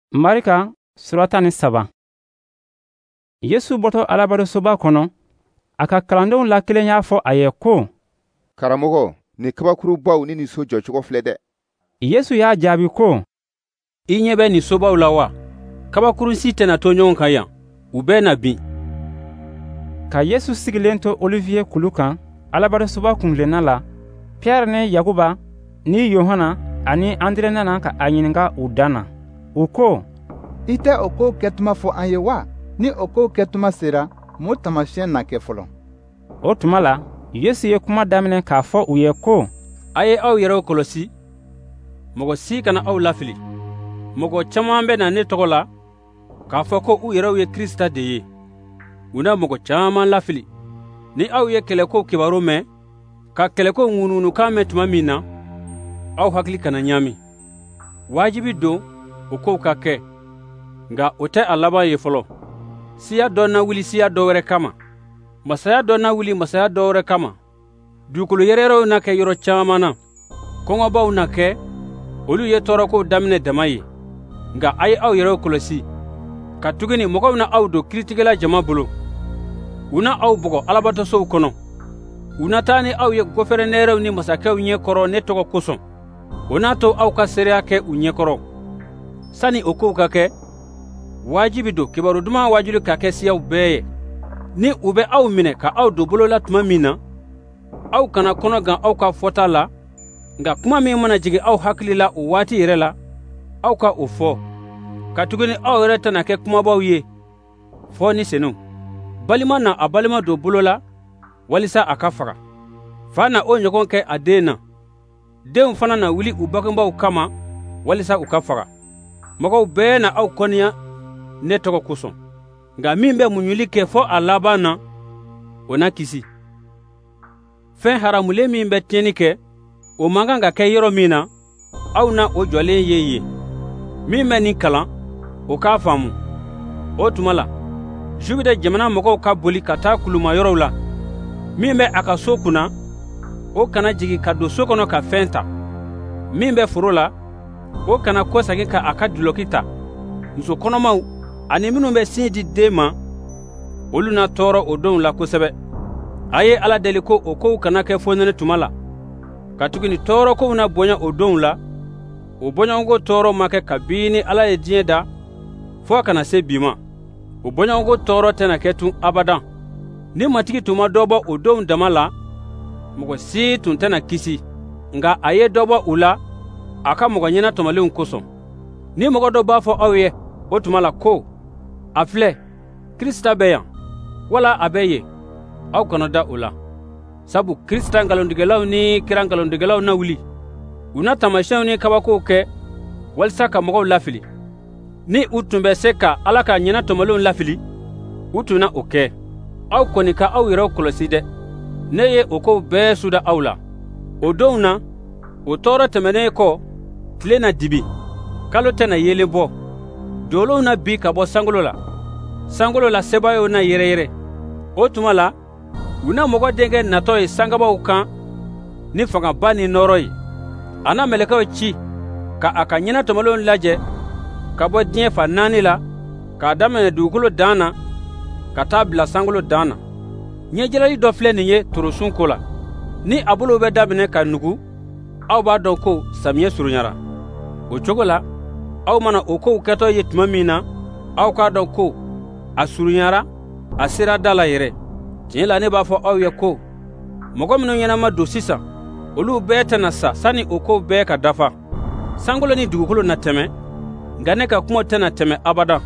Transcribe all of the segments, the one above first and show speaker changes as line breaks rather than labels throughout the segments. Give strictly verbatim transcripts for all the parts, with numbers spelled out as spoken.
Marika surata ni saba. Yesu bɔtɔ alabadosoba kɔnɔ, a ka kalandenw la kelen y'a fɔ a ye ko,
Karamɔgɔ, ni kabakuru baw ni nin so jɔcogo filɛ dɛ.
Yesu y'a jaabi ko,
I ɲɛ bɛ nin sobaw la wa? Kabakuru si tɛna to ɲɔgɔn kan yan, u bɛɛ na bin.
Ka Yesu sigilen to Olivier kulu kan alabadosoba kuntilenna la, Piyɛri ni Yakuba ni Yohana ani Andre nana ka a ɲininka u dan na. U ko,
I tɛ o ko kɛtuma fɔ an ye wa? Ni o ko kɛtuma sera, mun taamasiyɛn na kɛ fɔlɔ?
O tuma la, Yesu ye kuma daminɛ k'a fɔ u ye ko,
A ye aw yɛrɛw kɔlɔsi, mɔgɔ si kana aw lafili. Mɔgɔ caman bɛ na ne tɔgɔ la k'a fɔ ko u yɛrɛw ye Kirista de ye. U na mɔgɔ caman lafili. Ni aw ye kɛlɛko kibaru mɛn, ka kɛlɛko ŋununukan mɛn tuma min na, aw hakili kana ɲaami. Waajibi don o kow ka kɛ, nka o tɛ a laban ye fɔlɔ. Siya dɔ na wuli siya dɔ wɛrɛ kama, masaya dɔ na wuli masaya dɔ wɛrɛ kama. Dugukolo yɛrɛyɛrɛw na kɛ yɔrɔ caman na, kɔngɔbaw na kɛ, olu ye tɔɔrɔkow daminɛ dama ye. Nka a ye aw yɛrɛw kɔlɔsi, ka tuguni mɔgɔw na aw don kiiritigɛla jama bolo. U na aw bɔgɔ alabatosow kɔnɔ. U na taa ni aw ye gofɛrɛnɛrɛw ni masakɛw ɲɛ kɔrɔ ne tɔgɔ kosɔn. O n'a to aw ka seereya kɛ u ɲɛ kɔrɔ. Sani o kow ka kɛ, waajibi don kibaru duman waajuli ka kɛ siyaw bɛɛ ye. Ni u bɛ aw minɛ ka aw don bolo la tuma min na, aw kana kɔnɔ gan aw ka fɔta la, nka kuma min mana jigin aw hakili la o waati yɛrɛ la, aw ka o fɔ. Ka tuguni aw yɛrɛ tɛna kɛ kumabaw ye, fɔ ni senu. Balima na a balima don bolo la, walisa a ka faga. Fa na o ɲɔgɔn kɛ a den na. Denw fana na wuli u bangebaw kama, walisa u ka faga. Mɔgɔw bɛɛ na aw kɔniya ne tɔgɔ kosɔn. Nka min bɛ muɲuli kɛ fɔ a laban na, o na kisi. Fɛn haramulen min bɛ tiɲɛni kɛ, o man kan ka kɛ yɔrɔ min na, aw na o jɔlen ye yen. Min bɛ nin kalan, o k'a faamu. O tuma la, Jupiter jamana mɔgɔw ka boli ka taa kulumayɔrɔw la. Min bɛ a ka so kunna, o kana jigin ka don so kɔnɔ ka fɛn ta. Min bɛ foro la, o kana kɔsegin ka a ka duloki ta. Muso kɔnɔmaw ani minnu bɛ sin di den ma, olu na tɔɔrɔ o donw la kosɛbɛ. A ye Ala deli ko o kow kana kɛ fonɛnɛ tuma la. Ka tuguni tɔɔrɔkow na bonya o donw la, o bɔɲɔgɔnko tɔɔrɔ ma kɛ kabini Ala ye diɲɛ da fɔ a kana se bi ma. O bɔɲɔgɔnko tɔɔrɔ tɛna kɛ tun abadan. Ni matigi tun ma dɔ bɔ o donw dama la, mɔgɔ si tun tɛna kisi. Nka a ye dɔ bɔ u la a ka mɔgɔ ɲɛna tɔmɔlenw kosɔn. Ni mɔgɔ dɔ b'a fɔ aw ye o tuma la ko, a filɛ, Kirista bɛ yan, wala a bɛ yen, aw kana da o la. Sabu Kirista ngalontigɛlaw ni kira ngalontigɛlaw na wuli. U na taamasiyɛnw ni kabakow kɛ walisa ka mɔgɔw lafili. Ni u tun bɛ se ka Ala ka ɲɛna tɔmɔlenw lafili, u tun na o kɛ. Aw kɔni ka aw yɛrɛw kɔlɔsi dɛ. Ne ye o kow bɛɛ suda aw la. O donw na, o tɔɔrɔ tɛmɛnen kɔ, tile na dibi, kalo tɛna yelen bɔ. Jolow na bi ka bɔ sankolo la. Sankolo la sebaayɛw na yɛrɛyɛrɛ. O tuma la, u na mɔgɔ denkɛ natɔ ye sangabaw kan ni fangaba ni nɔɔrɔ ye. A na mɛlɛkɛw ci ka a ka ɲɛna tɔmɔlenw lajɛ ka bɔ diɲɛ fa naani la, k'a daminɛ dugukolo dan na ka taa bila sankolo dan na. Ɲɛjɛlɛli dɔ filɛ nin ye torosun ko la. Ni a bolo bɛ daminɛ ka nugu, aw b'a dɔn ko samiyɛ surunyara. O cogo la, aw mana o kow kɛtɔ ye tuma min na, aw k'a dɔn ko a surunyara, a sera da la yɛrɛ. Tiɲɛ la ne b'a fɔ aw ye ko, mɔgɔ minnu ɲɛnama don sisan, olu bɛɛ tɛna sa sani o kow bɛɛ ka dafa. Sankolo ni dugukolo na tɛmɛ, nka ne ka kuma tɛna tɛmɛ abadan.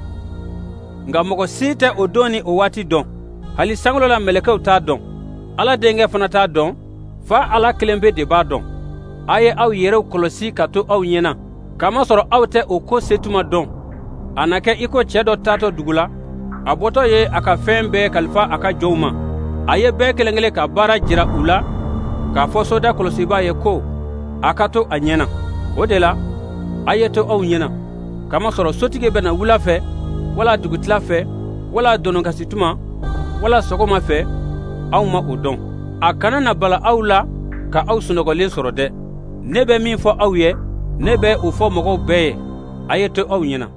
Nka mɔgɔ si tɛ o don ni o waati dɔn. Hali sankolo la mɛlɛkɛw t'a dɔn. Ala denkɛ fana t'a dɔn, fa Ala kelen pe de b'a dɔn. A ye aw yɛrɛw kɔlɔsi ka to aw ɲɛna, kamasɔrɔ aw tɛ o ko setuma dɔn. A na kɛ i ko cɛ dɔ taatɔ dugu la, a bɔtɔ ye a ka fɛn bɛɛ kalifa a ka jɔnw ma. A ye bɛɛ kelen kelen ka baara jira u la, k'a fɔ soda kɔlɔsibaa ye ko a ka to a ɲɛna. O de la, a ye to aw ɲɛna, kamasɔrɔ sotigi bɛna wula fɛ, wala dugutila fɛ, wala dɔnɔnkasituma, wala sɔgɔma fɛ, aw ma o dɔn. A kana na bala aw la ka aw sunɔgɔlen sɔrɔ dɛ. Ne bɛ min fɔ aw ye, ne bɛ o fɔ mɔgɔw bɛɛ ye. a ye to aw ɲɛna.